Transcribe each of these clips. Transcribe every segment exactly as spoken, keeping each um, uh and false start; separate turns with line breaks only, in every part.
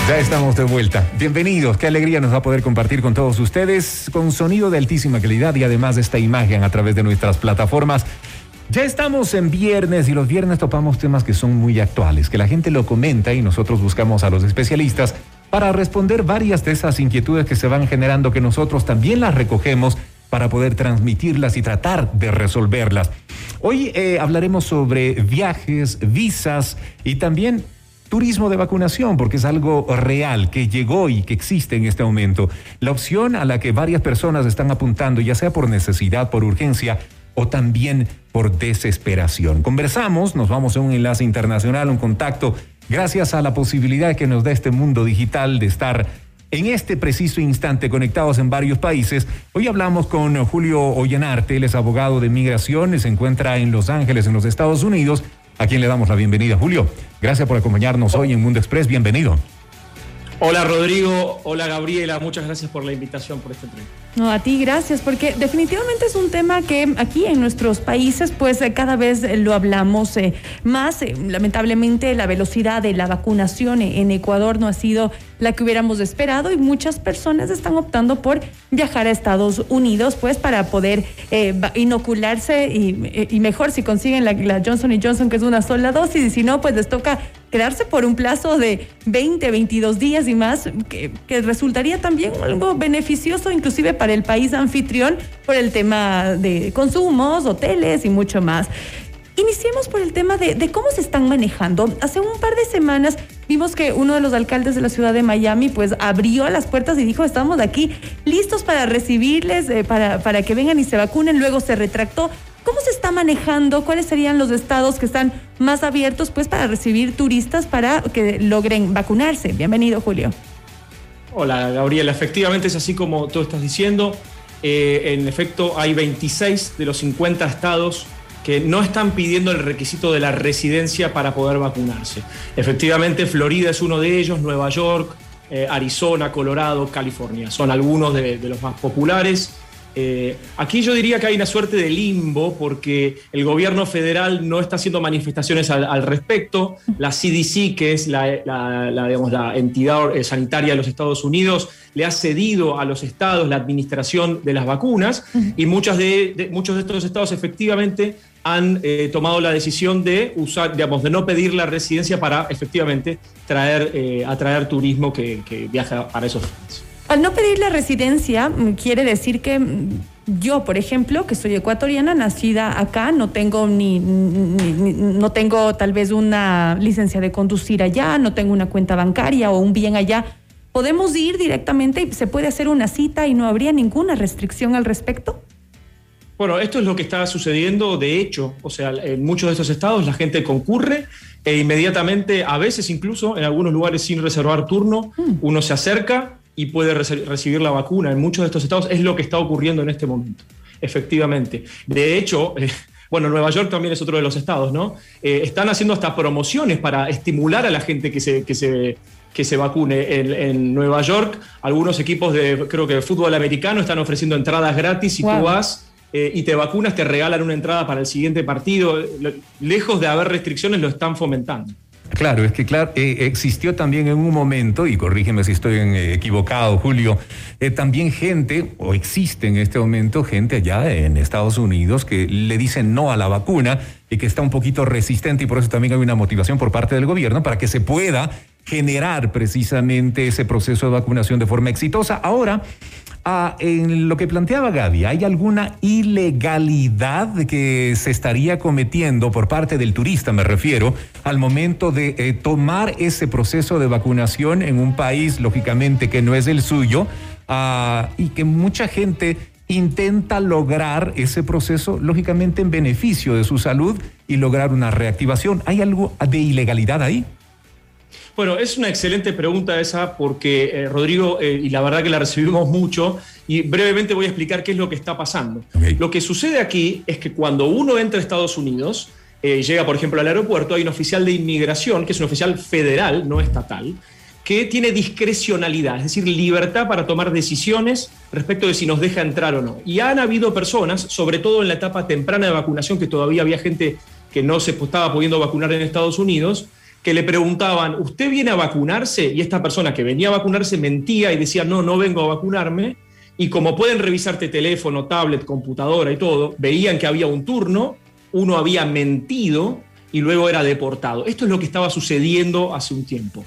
Ya estamos de vuelta. Bienvenidos. Qué alegría nos va a poder compartir con todos ustedes con sonido de altísima calidad y además esta imagen a través de nuestras plataformas. Ya estamos en viernes y los viernes topamos temas que son muy actuales, que la gente lo comenta y nosotros buscamos a los especialistas para responder varias de esas inquietudes que se van generando, que nosotros también las recogemos para poder transmitirlas y tratar de resolverlas. Hoy eh, hablaremos sobre viajes, visas y también turismo de vacunación, porque es algo real que llegó y que existe en este momento. La opción a la que varias personas están apuntando, ya sea por necesidad, por urgencia o también por desesperación. Conversamos, nos vamos a un enlace internacional, un contacto, gracias a la posibilidad que nos da este mundo digital de estar en este preciso instante conectados en varios países. Hoy hablamos con Julio Ollanarte, él es abogado de migración, se encuentra en Los Ángeles, en los Estados Unidos, a quien le damos la bienvenida. Julio, gracias por acompañarnos hoy en Mundo Express, bienvenido.
Hola Rodrigo, hola Gabriela, muchas gracias por la invitación, por este tren.
No, a ti gracias, porque definitivamente es un tema que aquí en nuestros países pues cada vez lo hablamos eh, más. Eh, lamentablemente la velocidad de la vacunación en Ecuador no ha sido la que hubiéramos esperado y muchas personas están optando por viajar a Estados Unidos pues para poder eh, inocularse y, y mejor si consiguen la, la Johnson y Johnson, que es una sola dosis, y si no pues les toca quedarse por un plazo de veinte, veintidós días y más, que, que resultaría también algo beneficioso inclusive para el país anfitrión por el tema de consumos, hoteles y mucho más. Iniciemos por el tema de, de cómo se están manejando. Hace un par de semanas vimos que uno de los alcaldes de la ciudad de Miami pues abrió las puertas y dijo: estamos aquí listos para recibirles, eh, para, para que vengan y se vacunen. Luego se retractó. ¿Cómo se está manejando? ¿Cuáles serían los estados que están más abiertos pues para recibir turistas para que logren vacunarse? Bienvenido, Julio.
Hola, Gabriela. Efectivamente es así como tú estás diciendo. Eh, en efecto, hay veintiséis de los cincuenta estados que no están pidiendo el requisito de la residencia para poder vacunarse. Efectivamente, Florida es uno de ellos, Nueva York, eh, Arizona, Colorado, California. Son algunos de, de los más populares. Eh, aquí yo diría que hay una suerte de limbo porque el gobierno federal no está haciendo manifestaciones al, al respecto. La C D C, que es la, la, la, digamos, la entidad sanitaria de los Estados Unidos, le ha cedido a los estados la administración de las vacunas y muchas de, de, muchos de estos estados efectivamente han eh, tomado la decisión de usar, digamos, de no pedir la residencia para efectivamente traer, eh, atraer turismo que, que viaja para esos fines.
Al no pedir la residencia, quiere decir que yo, por ejemplo, que soy ecuatoriana, nacida acá, no tengo ni, ni, ni no tengo tal vez una licencia de conducir allá, no tengo una cuenta bancaria o un bien allá. ¿Podemos ir directamente y se puede hacer una cita y no habría ninguna restricción al respecto?
Bueno, esto es lo que está sucediendo de hecho. O sea, en muchos de estos estados la gente concurre e inmediatamente, a veces incluso en algunos lugares sin reservar turno, mm. uno se acerca y puede rece- recibir la vacuna. En muchos de estos estados es lo que está ocurriendo en este momento, efectivamente. De hecho, eh, bueno, Nueva York también es otro de los estados, ¿no? Eh, están haciendo hasta promociones para estimular a la gente que se, que se, que se vacune. En, en Nueva York, algunos equipos de, creo que de fútbol americano están ofreciendo entradas gratis. Si wow. tú vas eh, y te vacunas, te regalan una entrada para el siguiente partido. Lejos de haber restricciones, lo están fomentando.
Claro, es que claro, eh, existió también en un momento, y corrígeme si estoy en, eh, equivocado, Julio, eh, también gente, o existe en este momento gente allá en Estados Unidos que le dicen no a la vacuna y que está un poquito resistente, y por eso también hay una motivación por parte del gobierno para que se pueda generar precisamente ese proceso de vacunación de forma exitosa. Ahora, Ah, en lo que planteaba Gaby, ¿hay alguna ilegalidad que se estaría cometiendo por parte del turista, me refiero, al momento de eh, tomar ese proceso de vacunación en un país, lógicamente, que no es el suyo, ah, y que mucha gente intenta lograr ese proceso, lógicamente, en beneficio de su salud y lograr una reactivación? ¿Hay algo de ilegalidad ahí?
Bueno, es una excelente pregunta esa porque, eh, Rodrigo, eh, y la verdad que la recibimos mucho, y brevemente voy a explicar qué es lo que está pasando. Okay. Lo que sucede aquí es que cuando uno entra a Estados Unidos, eh, llega, por ejemplo, al aeropuerto, hay un oficial de inmigración, que es un oficial federal, no estatal, que tiene discrecionalidad, es decir, libertad para tomar decisiones respecto de si nos deja entrar o no. Y han habido personas, sobre todo en la etapa temprana de vacunación, que todavía había gente que no se estaba pudiendo vacunar en Estados Unidos, que le preguntaban, ¿usted viene a vacunarse? Y esta persona que venía a vacunarse mentía y decía, no, no vengo a vacunarme. Y como pueden revisarte teléfono, tablet, computadora y todo, veían que había un turno, uno había mentido y luego era deportado. Esto es lo que estaba sucediendo hace un tiempo.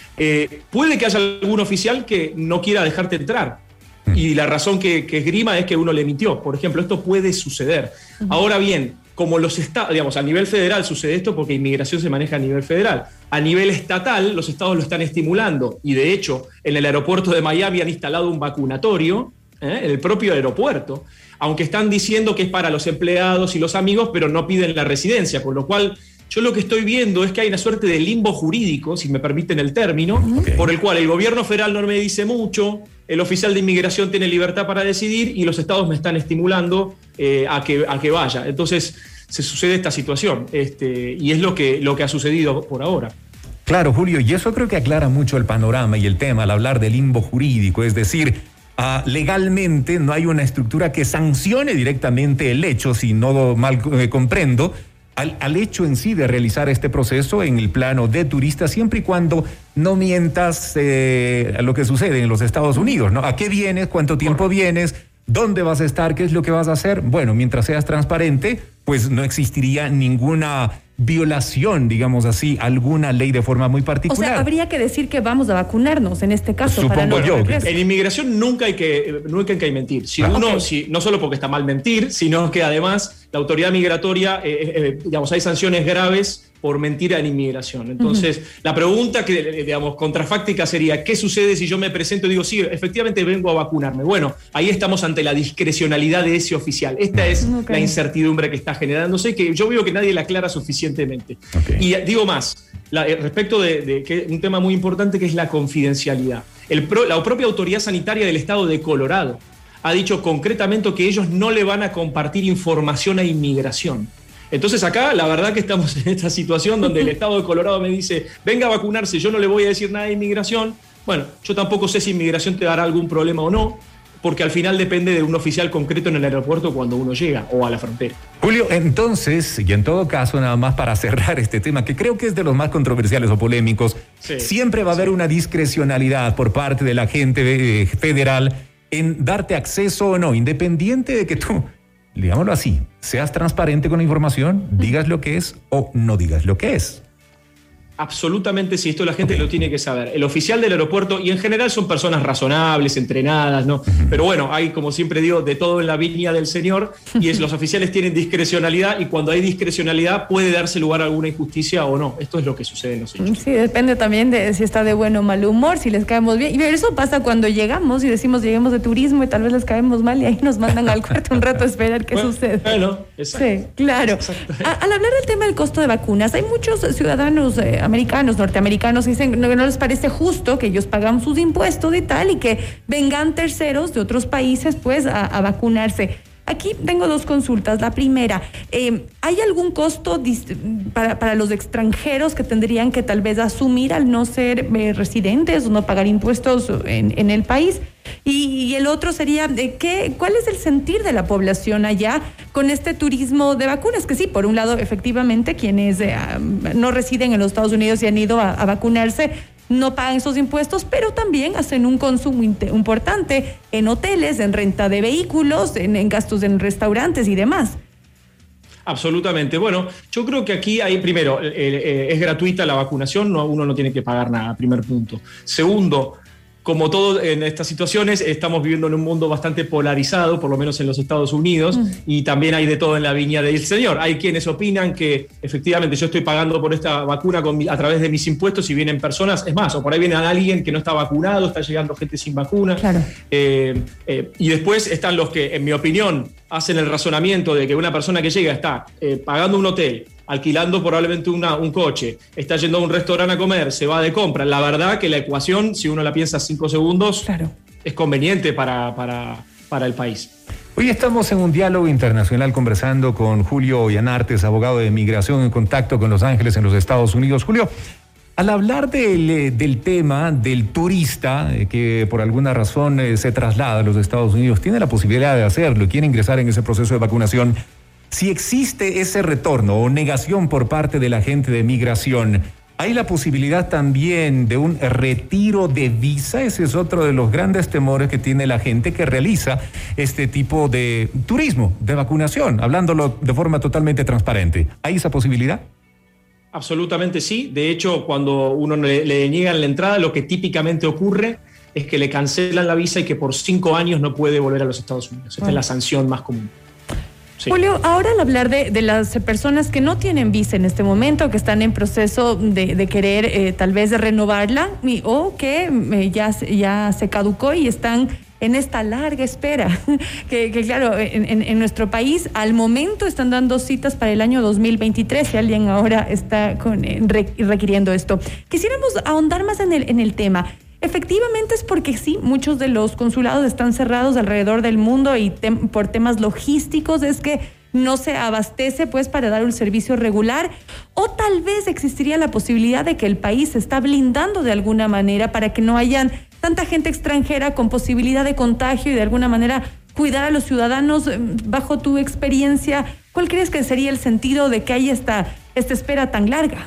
Eh, puede que haya algún oficial que no quiera dejarte entrar. Y la razón que, que esgrima es que uno le mintió. Por ejemplo, esto puede suceder. Uh-huh. Ahora bien, como los estados, digamos, a nivel federal sucede esto porque inmigración se maneja a nivel federal. A nivel estatal, los estados lo están estimulando. Y de hecho, en el aeropuerto de Miami han instalado un vacunatorio, ¿eh? en el propio aeropuerto, aunque están diciendo que es para los empleados y los amigos, pero no piden la residencia, con lo cual yo lo que estoy viendo es que hay una suerte de limbo jurídico, si me permiten el término, okay. por el cual el gobierno federal no me dice mucho, el oficial de inmigración tiene libertad para decidir y los estados me están estimulando eh, a, que, a que vaya. Entonces se sucede esta situación este, y es lo que, lo que ha sucedido por ahora.
Claro, Julio, y eso creo que aclara mucho el panorama y el tema al hablar de limbo jurídico, es decir, uh, legalmente no hay una estructura que sancione directamente el hecho, si no mal eh, comprendo, Al, al hecho en sí de realizar este proceso en el plano de turista, siempre y cuando no mientas eh, a lo que sucede en los Estados Unidos, ¿no? ¿A qué vienes? ¿Cuánto tiempo vienes? ¿Dónde vas a estar? ¿Qué es lo que vas a hacer? Bueno, mientras seas transparente, pues no existiría ninguna violación, digamos así, alguna ley de forma muy particular.
O sea, habría que decir que vamos a vacunarnos en este caso.
Supongo
para no
yo.
regreso.
En inmigración nunca hay que, nunca hay que mentir. Si
ah,
uno,
okay.
si, no solo porque está mal mentir, sino que además la autoridad migratoria, eh, eh, digamos, hay sanciones graves por mentir en inmigración. Entonces, uh-huh. la pregunta que, digamos, contrafáctica sería, ¿qué sucede si yo me presento y digo, sí, efectivamente vengo a vacunarme? Bueno, ahí estamos ante la discrecionalidad de ese oficial. Esta es okay. la incertidumbre que está generándose y que yo veo que nadie la aclara suficientemente. Okay. Y digo más, la, respecto de, de que un tema muy importante que es la confidencialidad. El pro, la propia autoridad sanitaria del estado de Colorado ha dicho concretamente que ellos no le van a compartir información a inmigración. Entonces acá la verdad que estamos en esta situación donde el estado de Colorado me dice, venga a vacunarse, yo no le voy a decir nada de inmigración. Bueno, yo tampoco sé si inmigración te dará algún problema o no, porque al final depende de un oficial concreto en el aeropuerto cuando uno llega o a la frontera.
Julio, entonces, y en todo caso, nada más para cerrar este tema, que creo que es de los más controversiales o polémicos, sí, siempre va a haber sí. una discrecionalidad por parte del agente federal en darte acceso o no, independiente de que tú, digámoslo así, seas transparente con la información, digas lo que es o no digas lo que es.
Absolutamente sí, esto la gente okay. lo tiene que saber. El oficial del aeropuerto, y en general son personas razonables, entrenadas, ¿no? Uh-huh. Pero bueno, hay, como siempre digo, de todo en la viña del Señor, y es, los oficiales tienen discrecionalidad, y cuando hay discrecionalidad puede darse lugar a alguna injusticia o no. Esto es lo que sucede en los hechos.
Sí, depende también de si está de buen o mal humor, si les caemos bien. Y eso pasa cuando llegamos y decimos, lleguemos de turismo y tal vez les caemos mal y ahí nos mandan al cuarto un rato a esperar qué
bueno,
sucede.
Bueno, exacto.
Sí, claro. A, al hablar del tema del costo de vacunas, hay muchos ciudadanos eh, americanos, norteamericanos, que dicen que no, no les parece justo que ellos pagan sus impuestos y tal, y que vengan terceros de otros países pues a, a vacunarse. Aquí tengo dos consultas. La primera, eh, ¿hay algún costo para, para los extranjeros que tendrían que tal vez asumir al no ser eh, residentes o no pagar impuestos en, en el país? Y, y el otro sería, eh, ¿qué, ¿cuál es el sentir de la población allá con este turismo de vacunas? Que sí, por un lado, efectivamente, quienes eh, no residen en los Estados Unidos y han ido a, a vacunarse, no pagan esos impuestos, pero también hacen un consumo importante en hoteles, en renta de vehículos, en, en gastos en restaurantes y demás.
Absolutamente. Bueno, yo creo que aquí hay, primero, eh, eh, es gratuita la vacunación, no, uno no tiene que pagar nada, primer punto. Segundo, como todo en estas situaciones, estamos viviendo en un mundo bastante polarizado, por lo menos en los Estados Unidos, mm. y también hay de todo en la viña del Señor. Hay quienes opinan que efectivamente yo estoy pagando por esta vacuna con mi, a través de mis impuestos y vienen personas, es más, o por ahí viene alguien que no está vacunado, está llegando gente sin vacuna. Claro. Eh, eh, y después están los que, en mi opinión, hacen el razonamiento de que una persona que llega está eh, pagando un hotel, alquilando probablemente una, un coche, está yendo a un restaurante a comer, se va de compra. La verdad que la ecuación, si uno la piensa cinco segundos, claro. es conveniente para, para, para el país.
Hoy estamos en un diálogo internacional conversando con Julio Ollanartes, abogado de migración en contacto con Los Ángeles en los Estados Unidos. Julio, al hablar del, del tema del turista que por alguna razón se traslada a los Estados Unidos, tiene la posibilidad de hacerlo y quiere ingresar en ese proceso de vacunación, si existe ese retorno o negación por parte del agente de migración, ¿Hay la posibilidad también de un retiro de visa? Ese es otro de los grandes temores que tiene la gente que realiza este tipo de turismo, de vacunación, hablándolo de forma totalmente transparente. ¿Hay esa posibilidad?
Absolutamente sí. De hecho, cuando uno le, le niegan la entrada, lo que típicamente ocurre es que le cancelan la visa y que por cinco años no puede volver a los Estados Unidos. Esta oh. es la sanción más común. Sí.
Julio, ahora al hablar de, de las personas que no tienen visa en este momento, que están en proceso de, de querer eh, tal vez de renovarla y, o que eh, ya, ya se caducó y están en esta larga espera, que, que claro, en, en, en nuestro país al momento están dando citas para el año dos mil veintitrés, si alguien ahora está con, eh, requiriendo esto. Quisiéramos ahondar más en el, en el tema. Efectivamente es porque sí, muchos de los consulados están cerrados alrededor del mundo y tem- por temas logísticos es que no se abastece pues para dar un servicio regular, o tal vez existiría la posibilidad de que el país se está blindando de alguna manera para que no hayan tanta gente extranjera con posibilidad de contagio y de alguna manera cuidar a los ciudadanos. Bajo tu experiencia, ¿cuál crees que sería el sentido de que haya esta, esta espera tan larga?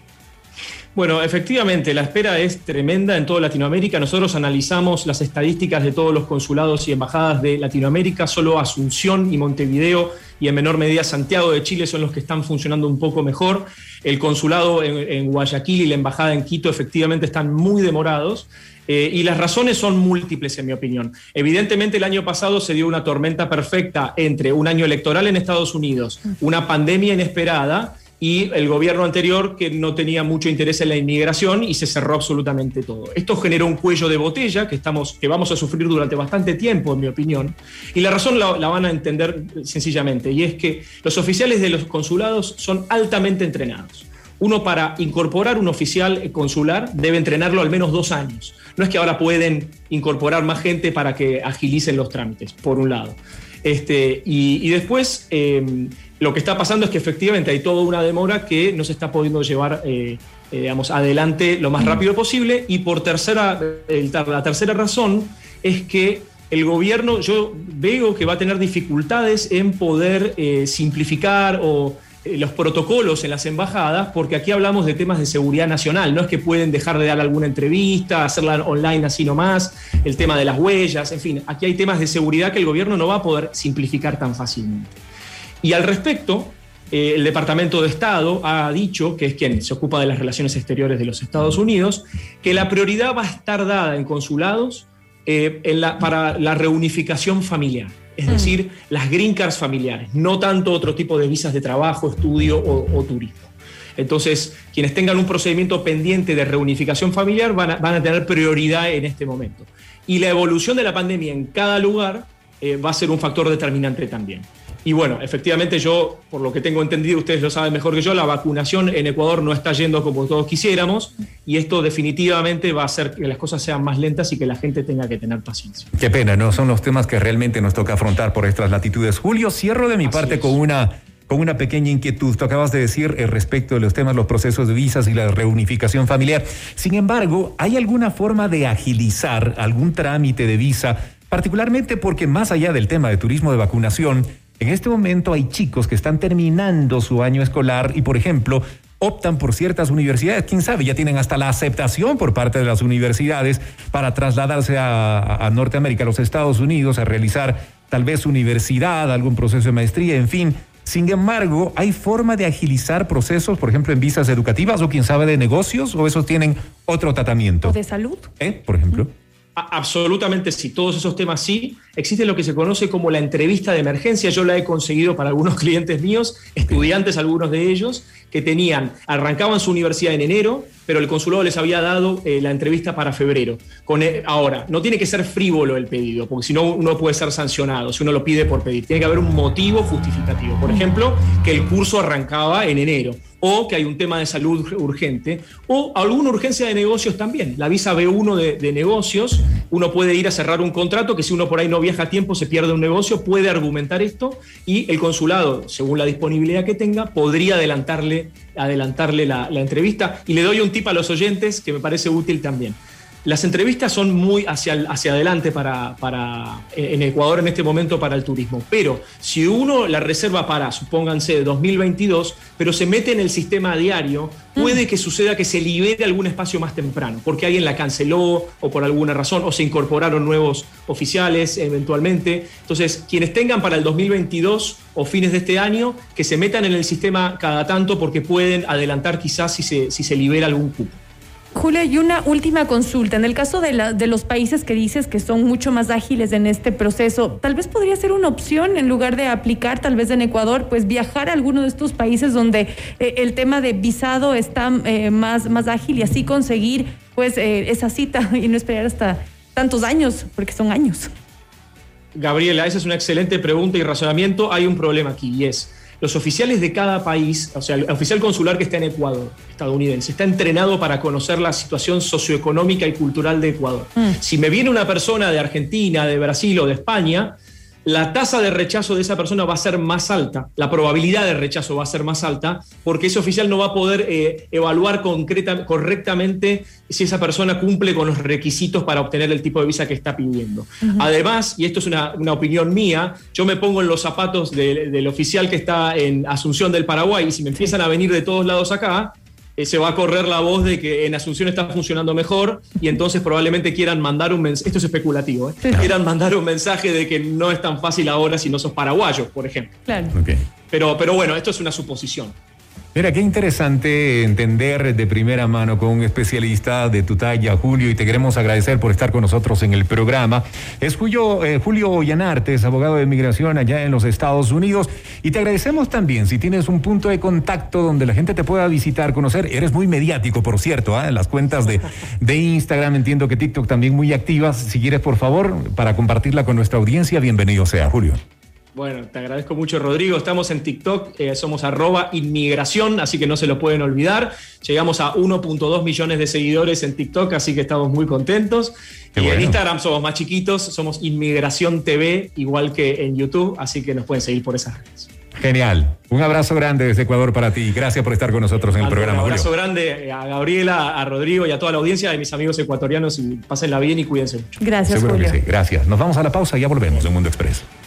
Bueno, efectivamente, la espera es tremenda en toda Latinoamérica. Nosotros analizamos las estadísticas de todos los consulados y embajadas de Latinoamérica. Solo Asunción y Montevideo y en menor medida Santiago de Chile son los que están funcionando un poco mejor. El consulado en, en Guayaquil y la embajada en Quito efectivamente están muy demorados. Eh, y las razones son múltiples, en mi opinión. Evidentemente, el año pasado se dio una tormenta perfecta entre un año electoral en Estados Unidos, una pandemia inesperada y el gobierno anterior que no tenía mucho interés en la inmigración y se cerró absolutamente todo. Esto generó un cuello de botella que, estamos, que vamos a sufrir durante bastante tiempo, en mi opinión. Y la razón la, la van a entender sencillamente, y es que los oficiales de los consulados son altamente entrenados. Uno, para incorporar un oficial consular debe entrenarlo al menos dos años. No es que ahora pueden incorporar más gente para que agilicen los trámites, por un lado. Este, y, y después, eh, lo que está pasando es que efectivamente hay toda una demora que no se está pudiendo llevar eh, eh, digamos, adelante lo más rápido posible. Y por tercera, el, la tercera razón es que el gobierno, yo veo que va a tener dificultades en poder eh, simplificar o los protocolos en las embajadas, porque aquí hablamos de temas de seguridad nacional, no es que pueden dejar de dar alguna entrevista, hacerla online así nomás, el tema de las huellas, en fin, aquí hay temas de seguridad que el gobierno no va a poder simplificar tan fácilmente. Y al respecto, eh, el Departamento de Estado ha dicho, que es quien se ocupa de las relaciones exteriores de los Estados Unidos, que la prioridad va a estar dada en consulados eh, en la, para la reunificación familiar. Es decir, las green cards familiares, no tanto otro tipo de visas de trabajo, estudio o, o turismo. Entonces, quienes tengan un procedimiento pendiente de reunificación familiar van a, van a tener prioridad en este momento. Y la evolución de la pandemia en cada lugar eh, va a ser un factor determinante también. Y bueno, efectivamente yo, por lo que tengo entendido, ustedes lo saben mejor que yo, la vacunación en Ecuador no está yendo como todos quisiéramos y esto definitivamente va a hacer que las cosas sean más lentas y que la gente tenga que tener paciencia.
Qué pena, ¿no? Son los temas que realmente nos toca afrontar por estas latitudes. Julio, cierro de mi Así parte es. con una... con una pequeña inquietud. Tú acabas de decir eh, respecto de los temas, los procesos de visas y la reunificación familiar. Sin embargo, ¿hay alguna forma de agilizar algún trámite de visa? Particularmente porque más allá del tema de turismo de vacunación, en este momento hay chicos que están terminando su año escolar y, por ejemplo, optan por ciertas universidades. Quién sabe, ya tienen hasta la aceptación por parte de las universidades para trasladarse a, a Norteamérica, a los Estados Unidos, a realizar tal vez universidad, algún proceso de maestría, en fin. Sin embargo, ¿hay forma de agilizar procesos, por ejemplo, en visas educativas o quién sabe de negocios, o esos tienen otro tratamiento?
¿O de salud?
¿Eh? Por ejemplo.
Absolutamente sí, todos esos temas sí. Existe lo que se conoce como la entrevista de emergencia. Yo la he conseguido para algunos clientes míos, estudiantes algunos de ellos, que tenían, arrancaban su universidad en enero, pero el consulado les había dado eh, la entrevista para febrero. Con el, ahora, no tiene que ser frívolo el pedido, porque si no uno puede ser sancionado, si uno lo pide por pedir. Tiene que haber un motivo justificativo. Por ejemplo, que el curso arrancaba en enero, o que hay un tema de salud urgente, o alguna urgencia de negocios también. La visa B uno de, de negocios, uno puede ir a cerrar un contrato, que si uno por ahí no viaja a tiempo, se pierde un negocio, puede argumentar esto, y el consulado, según la disponibilidad que tenga, podría adelantarle, adelantarle la, la entrevista. Y le doy un tip a los oyentes que me parece útil también. las entrevistas son muy hacia, hacia adelante para, para, en Ecuador en este momento para el turismo. Pero si uno la reserva para, supónganse, dos mil veintidós, pero se mete en el sistema diario, puede que suceda que se libere algún espacio más temprano, porque alguien la canceló o por alguna razón, o se incorporaron nuevos oficiales eventualmente. Entonces, quienes tengan para el dos mil veintidós o fines de este año, que se metan en el sistema cada tanto porque pueden adelantar quizás si se, si se libera algún cupo.
Julio, y una última consulta. En el caso de, la, de los países que dices que son mucho más ágiles en este proceso, tal vez podría ser una opción, en lugar de aplicar tal vez en Ecuador, pues viajar a alguno de estos países donde eh, el tema de visado está eh, más, más ágil y así conseguir pues eh, esa cita y no esperar hasta tantos años, porque son años.
Gabriela, esa es una excelente pregunta y razonamiento. Hay un problema aquí y es: los oficiales de cada país, o sea, el oficial consular que está en Ecuador, estadounidense, está entrenado para conocer la situación socioeconómica y cultural de Ecuador. Mm. Si me viene una persona de Argentina, de Brasil o de España, la tasa de rechazo de esa persona va a ser más alta, la probabilidad de rechazo va a ser más alta, porque ese oficial no va a poder eh, evaluar concreta, correctamente si esa persona cumple con los requisitos para obtener el tipo de visa que está pidiendo. Uh-huh. Además, y esto es una, una opinión mía, yo me pongo en los zapatos de, del oficial que está en Asunción del Paraguay, y si me empiezan a venir de todos lados acá, Eh, se va a correr la voz de que en Asunción está funcionando mejor y entonces probablemente quieran mandar un mensaje, esto es especulativo, ¿eh? Sí. quieran mandar un mensaje de que no es tan fácil ahora si no sos paraguayo, por ejemplo.
Claro.
Okay.
Pero, pero bueno, esto es una suposición.
Mira, qué interesante entender de primera mano con un especialista de tu talla, Julio, y te queremos agradecer por estar con nosotros en el programa. Es Julio, eh, Julio Ollanarte, es abogado de migración allá en los Estados Unidos, y te agradecemos también si tienes un punto de contacto donde la gente te pueda visitar, conocer. Eres muy mediático, por cierto, ¿eh? En las cuentas de, de Instagram, entiendo que TikTok también muy activas. Si quieres, por favor, para compartirla con nuestra audiencia, bienvenido sea, Julio.
Bueno, te agradezco mucho, Rodrigo. Estamos en TikTok, eh, somos arroba inmigración, así que no se lo pueden olvidar. Llegamos a uno punto dos millones de seguidores en TikTok, así que estamos muy contentos. Qué y bueno. En Instagram somos más chiquitos, somos Inmigración T V, igual que en YouTube, así que nos pueden seguir por esas redes.
Genial. Un abrazo grande desde Ecuador para ti. Gracias por estar con nosotros en el
Algo,
programa,
Un abrazo
Julio.
grande a Gabriela, a Rodrigo y a toda la audiencia de mis amigos ecuatorianos. Y pásenla bien y cuídense mucho.
Gracias,
Seguro
Julio.
Que sí. Gracias. Nos vamos a la pausa y ya volvemos en Mundo Express.